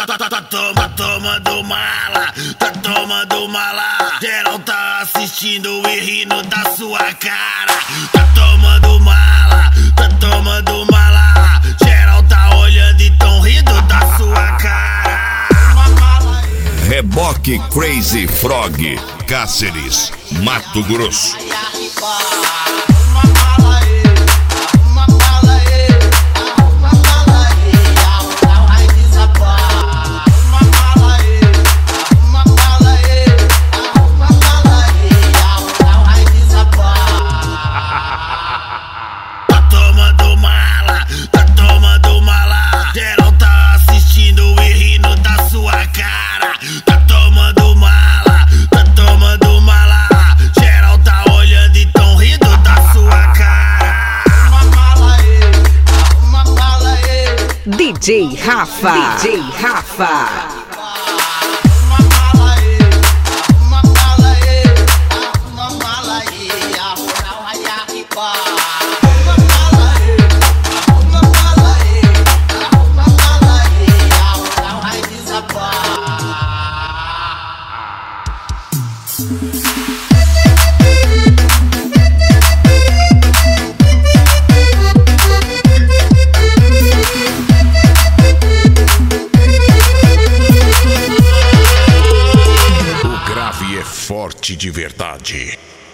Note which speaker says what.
Speaker 1: tomando mala, tá tomando mala. Geral tá assistindo e rindo da sua cara. Tá tomando mala, tá tomando mala. Geral tá olhando e tão rindo da sua cara.
Speaker 2: Reboque Crazy Frog, Cáceres, Mato Grosso.
Speaker 3: DJ Rafa, DJ Rafa.
Speaker 2: Forte de verdade.